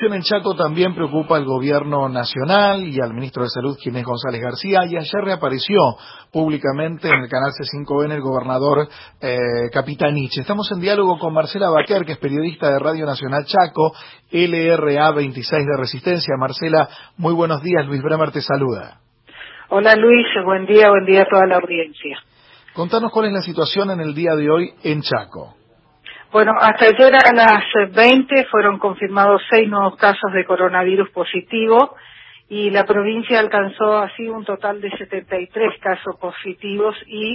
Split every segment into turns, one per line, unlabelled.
En Chaco también preocupa al gobierno nacional y al ministro de Salud, quien es González García, y ayer reapareció públicamente en el canal C5N el gobernador Capitanich. Estamos en diálogo con Marcela Baquer, que es periodista de Radio Nacional Chaco, LRA 26 de Resistencia. Marcela, muy buenos días, Luis Bremer te saluda.
Hola Luis, buen día a toda la audiencia.
Contanos cuál es la situación en el día de hoy en Chaco.
Bueno, hasta ayer a las 20 fueron confirmados 6 nuevos casos de coronavirus positivo y la provincia alcanzó así un total de 73 casos positivos y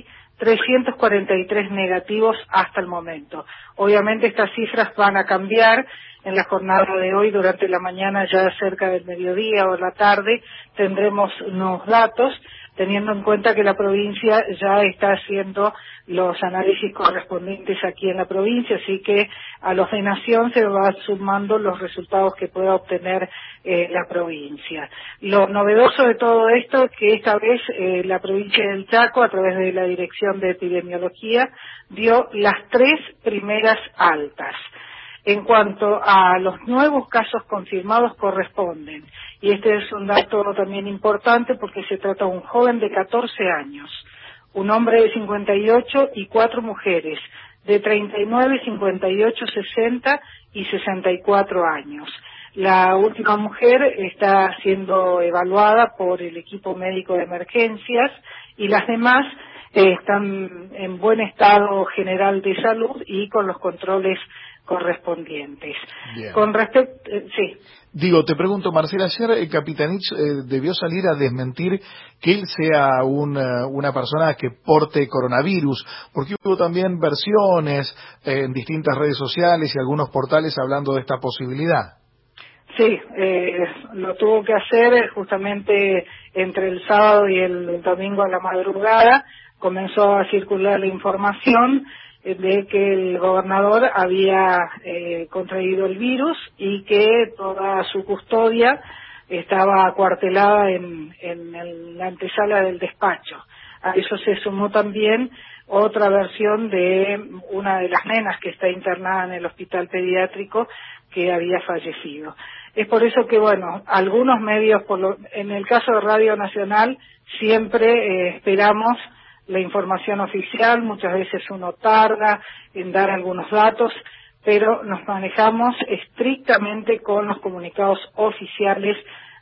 343 negativos hasta el momento. Obviamente estas cifras van a cambiar en la jornada de hoy, durante la mañana, ya cerca del mediodía o la tarde, tendremos nuevos datos, teniendo en cuenta que la provincia ya está haciendo los análisis correspondientes aquí en la provincia, así que a los de Nación se va sumando los resultados que pueda obtener la provincia. Lo novedoso de todo esto es que esta vez la provincia del Chaco, a través de la Dirección de Epidemiología, dio las 3 primeras altas. En cuanto a los nuevos casos confirmados corresponden, y este es un dato también importante porque se trata de un joven de 14 años, un hombre de 58 y 4 mujeres de 39, 58, 60 y 64 años. La última mujer está siendo evaluada por el equipo médico de emergencias y las demás están en buen estado general de salud y con los controles correspondientes.
Bien.
Con respecto, sí.
Te pregunto, Marcela, ayer Capitanich debió salir a desmentir que él sea una persona que porte coronavirus, porque hubo también versiones en distintas redes sociales y algunos portales hablando de esta posibilidad.
Sí, lo tuvo que hacer justamente entre el sábado y el domingo a la madrugada. Comenzó a circular la información de que el gobernador había contraído el virus y que toda su custodia estaba acuartelada en la antesala del despacho. A eso se sumó también otra versión de una de las nenas que está internada en el hospital pediátrico que había fallecido. Es por eso que, bueno, algunos medios, en el caso de Radio Nacional, siempre esperamos la información oficial, muchas veces uno tarda en dar algunos datos, pero nos manejamos estrictamente con los comunicados oficiales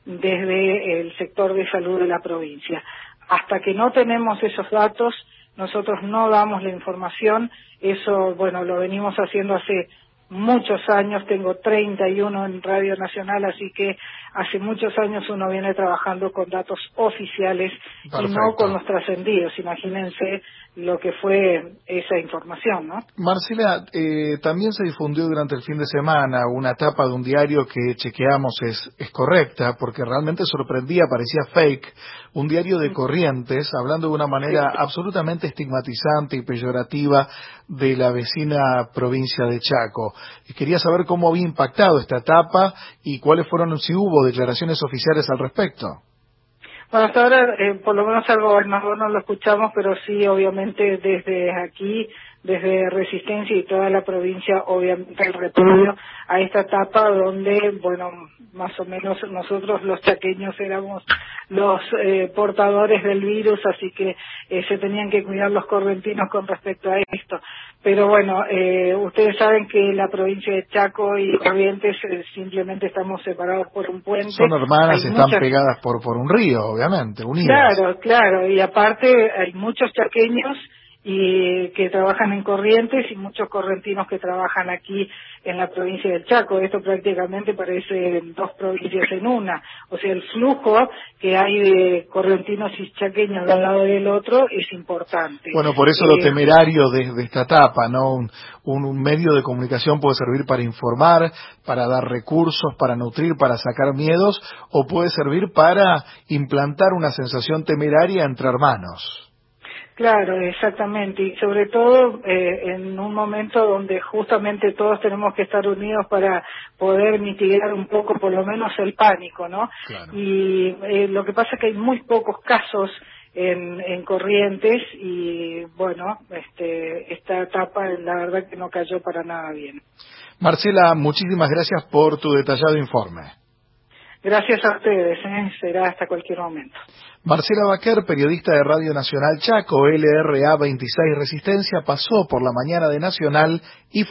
desde el sector de salud de la provincia. Hasta que no tenemos esos datos, nosotros no damos la información. Eso, bueno, lo venimos haciendo hace muchos años, tengo 31 en Radio Nacional, así que hace muchos años uno viene trabajando con datos oficiales. Perfecto. Y no con los trascendidos. Imagínense lo que fue esa información, ¿no?
Marcela, también se difundió durante el fin de semana una tapa de un diario que chequeamos es correcta, porque realmente sorprendía, parecía fake, un diario de Corrientes, hablando de una manera absolutamente estigmatizante y peyorativa de la vecina provincia de Chaco. Quería saber cómo había impactado esta tapa y cuáles fueron, si hubo declaraciones oficiales al respecto.
Bueno, hasta ahora, por lo menos al gobernador no lo escuchamos, pero sí, obviamente, desde aquí, desde Resistencia y toda la provincia, obviamente el repudio a esta etapa donde, bueno, más o menos nosotros los chaqueños éramos los portadores del virus, así que se tenían que cuidar los correntinos con respecto a esto. Pero bueno, ustedes saben que la provincia de Chaco y Corrientes simplemente estamos separados por un puente.
Son hermanas, están pegadas por un río, obviamente, unidas.
Claro, y aparte hay muchos chaqueños y que trabajan en Corrientes y muchos correntinos que trabajan aquí en la provincia del Chaco. Esto prácticamente parece 2 provincias en una. O sea, el flujo que hay de correntinos y chaqueños de un lado del otro es importante.
Bueno, por eso lo temerario de esta etapa, ¿no? Un medio de comunicación puede servir para informar, para dar recursos, para nutrir, para sacar miedos, o puede servir para implantar una sensación temeraria entre hermanos.
Claro, exactamente, y sobre todo en un momento donde justamente todos tenemos que estar unidos para poder mitigar un poco, por lo menos, el pánico, ¿no?
Claro.
Y lo que pasa es que hay muy pocos casos en Corrientes y bueno, esta etapa la verdad que no cayó para nada bien.
Marcela, muchísimas gracias por tu detallado informe.
Gracias a ustedes, será hasta cualquier momento.
Marcela Baquer, periodista de Radio Nacional Chaco, LRA 26 Resistencia, pasó por la mañana de Nacional y